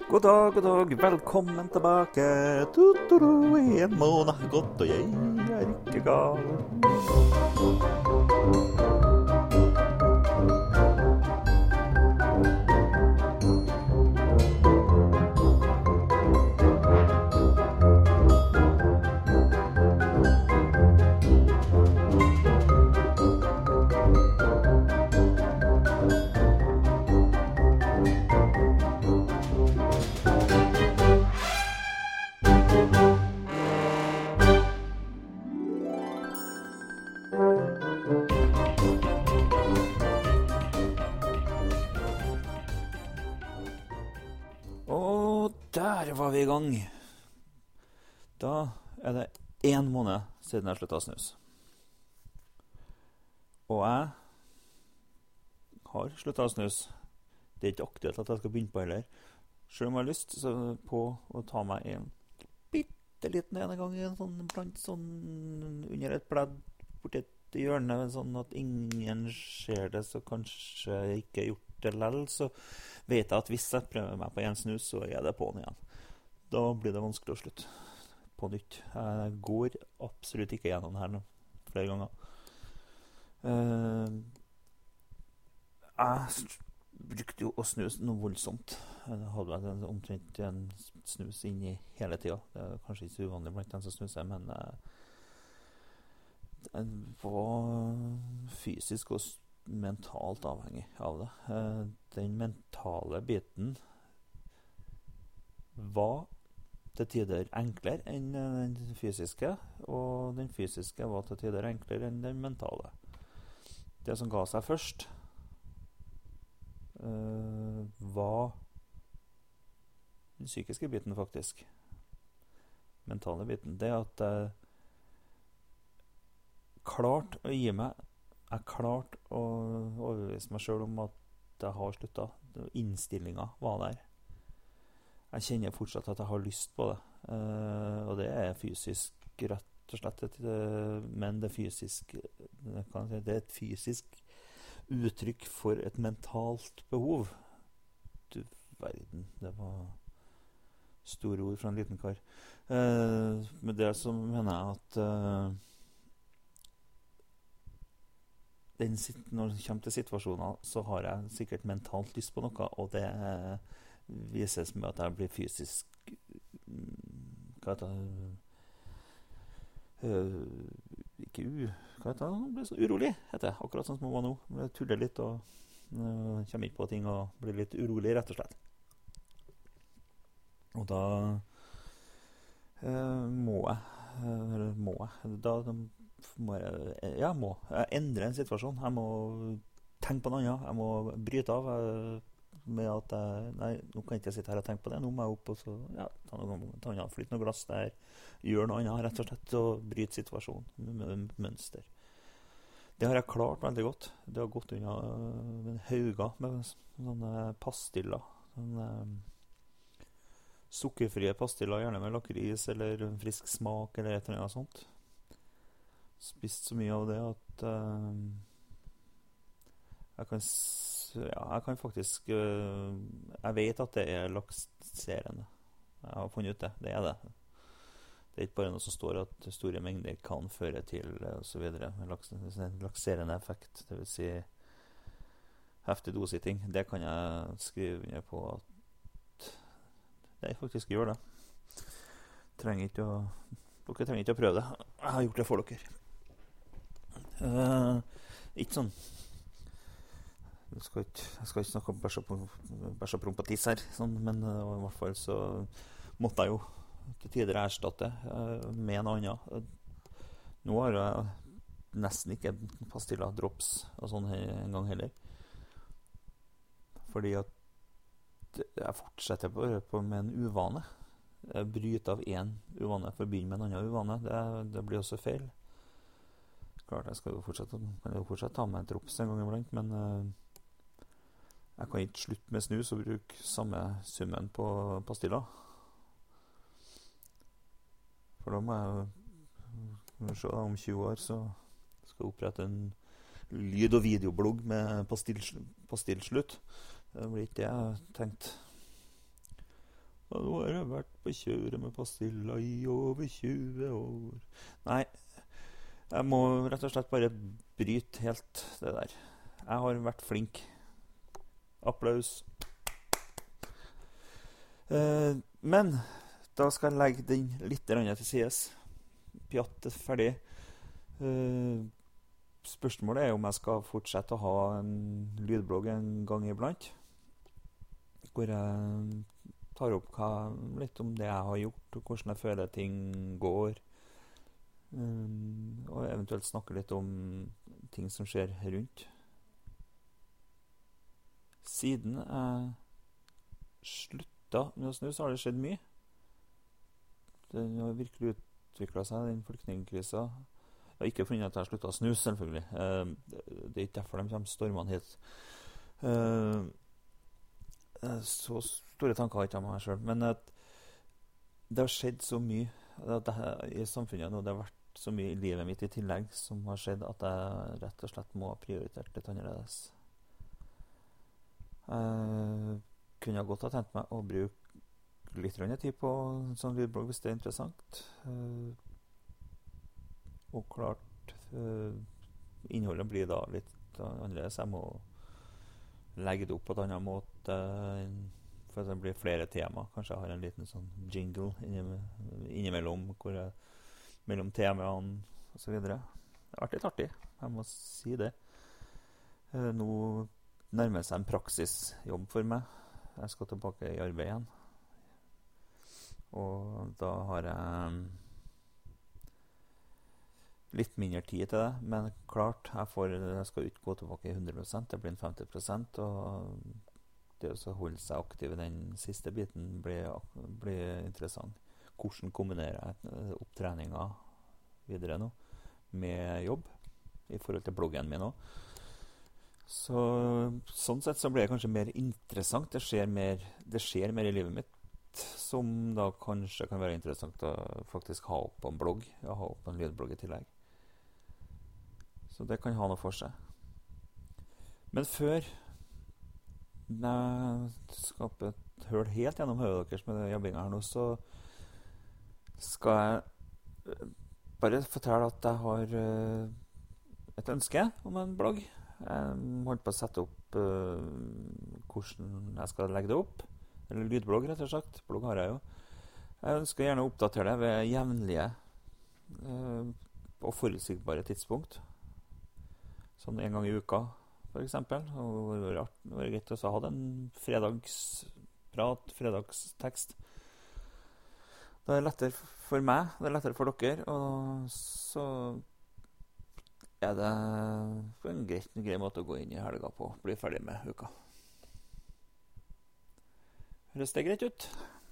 God dag, velkommen tilbake. Tuturu, en måned har gått, og jeg er ikke gal. Der var vi i gang. Da er det 1 måned siden jeg sluttet å snus. Og jeg har sluttet å snus. Det er ikke aktuelt at jeg skal begynne på heller. Selv om jeg har lyst på å ta meg en bitteliten ene gang blant under et pledd borti et hjørne, sånn at ingen ser det, så kanskje ikke gjort det lell, så vet jeg at hvis jeg prøver meg på en snus, så er det på'n igjen. Da blir det vanskelig å slutte på nytt. Jeg går absolutt ikke gjennom det her flere ganger. Jeg brukte jo å snus noe voldsomt. Jeg hadde omtrent en snus inni hele tiden. Det er kanskje ikke så uvanlig blant den som snuser, men jeg var fysisk og mentalt avhengig av det. Den mentale biten var til tider enklere enn den fysiske, og den fysiske var til tider enklere enn den mentale. Det som ga seg først, var den psykiske biten, faktisk. Mentale biten. Det at jeg klarte å gi meg, jeg klarte å overbevise meg selv om at jeg har sluttet. Innstillingen var der. Jeg kjenner fortsatt at jeg har lyst på det. Og det er fysisk, rett og slett. Men det er et fysisk uttrykk for et mentalt behov. Du verden, det var store ord fra en liten kar. Med det så mener jeg at når det kommer til situasjoner, så har jeg sikkert mentalt lyst på noe, og det vises med at jeg blir fysisk jeg blir så urolig, heter det, akkurat sånn som jeg var nå. Jeg tuller litt og kommer ikke på ting og blir litt urolig, rett og slett. Og da må jeg endre en situasjon. Jeg må tenke på noe annet. Jeg må bryte av med at nå kan jeg ikke sitte her og tenke på det. Nå må jeg opp og ta noe, flytte noe glass der, gjøre noe annet, rett og slett, og bryte situasjonen med mønster. Det har jeg klart veldig godt. Det har gått unna hauger med sånne pastiller. Sånne sukkerfrie pastiller, gjerne med lakris eller frisk smak eller et eller annet sånt. Spist så mye av det at jeg kan faktisk jeg vet at det er lakserende. Jeg har funnet ut det. Det er det. Det er ikke bare noe som står at store mengder kan føre til og så videre. Lakserende effekt, det vil si heftig dositting. Det kan jeg skrive under på at det faktisk gjør det. Dere trenger ikke å prøve det. Jeg har gjort det for dere. Ikke sånn jeg skal ikke snakke om bæsj og promp og tiss her, men i hvert fall så måtte jeg jo til tider erstatte med en annen. Nå har jeg nesten ikke pastiller, drops og sånn en gang heller. Fordi at jeg fortsetter på med en uvane. Jeg bryter av en uvane for å begynne med en annen uvane. Det blir også feil. Klart, jeg kan jo fortsatt ta med en drops en gang iblant, men jeg kan ikke slutte med snus og bruke samme summen på pastiller. For da må jeg se om 20 år så skal jeg opprette en lyd- og videoblogg med pastillslutt. Det blir ikke det jeg har tenkt. nå har jeg vært på kjøret med pastilla i over 20 år. Nei, jeg må rett og slett bare bryte helt det der. Jeg har vært flink. Applaus. Men da skal jeg legge den litt til sides. Pjatt er ferdig. Spørsmålet er om jeg skal fortsette å ha en lydblogg en gang iblant, hvor jeg tar opp litt om det jeg har gjort, og hvordan jeg føler ting går, og eventuelt snakke litt om ting som skjer rundt. Siden jeg slutta med å snu, så har det skjedd mye. Det har virkelig utviklet seg, den flyktningkrisa. Jeg har ikke funnet at jeg har sluttet å snuse, selvfølgelig. Det er ikke derfor de kommer stormene hit. Så store tanker har ikke jeg meg selv. Men det har skjedd så mye i samfunnet nå. Det har vært så mye i livet mitt i tillegg som har skjedd at jeg rett og slett må ha prioritert litt annerledes. Jeg kunne godt ha tenkt meg å bruke litt tid på en sånn lydblogg hvis det er interessant. Og klart, innholdet blir da litt annerledes. Jeg må legge det opp på en annen måte, for det blir flere tema. Kanskje jeg har en liten sånn jingle innimellom, mellom temaene og så videre. Det har vært litt artig, jeg må si det. Nå nærmer det seg en praksisjobb for meg. Jeg skal tilbake i arbeid igjen. Og da har jeg litt mindre tid til det, men klart, jeg skal ikke gå tilbake i 100%, det blir en 50%, og det å holde seg aktiv i den siste biten blir interessant. Hvordan kombinerer jeg opptreninga videre nå med jobb i forhold til bloggen min også? Sånn sett så blir det kanskje mer interessant. Det skjer mer i livet mitt som da kanskje kan være interessant å faktisk ha opp på en blogg, og ha opp på en lydblogg i tillegg. Så det kan ha noe for seg. Men før jeg skaper et høl helt gjennom hodet deres med jobbinga her nå, så skal jeg bare fortelle at jeg har et ønske om en blogg. Jeg holdt på å sette opp hvordan jeg skal legge det opp. Eller lydblogg, rett og slett. Blogg har jeg jo. Jeg ønsker gjerne å oppdatere det ved jevnlige og forutsigbare tidspunkt. Sånn en gang i uka, for eksempel. Og det var greit å ha en fredagsprat, fredagstekst. Det er lettere for meg, det er lettere for dere, og så er det en grei måte å gå inn i helga på. Bli ferdig med uka. Høres det greit ut?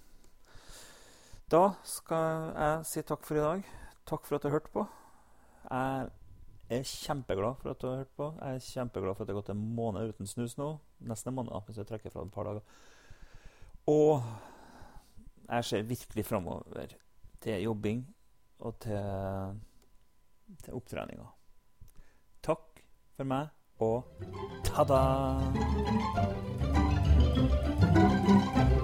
Da skal jeg si takk for i dag. Takk for at du hørte på. Jeg er kjempeglad for at du har hørt på. Jeg er kjempeglad for at det har gått en måned uten snus nå. Nesten en måned, hvis jeg trekker fra et par dager. Og jeg ser virkelig fremover til jobbing og til opptreninger. Takk for meg, og ta-da!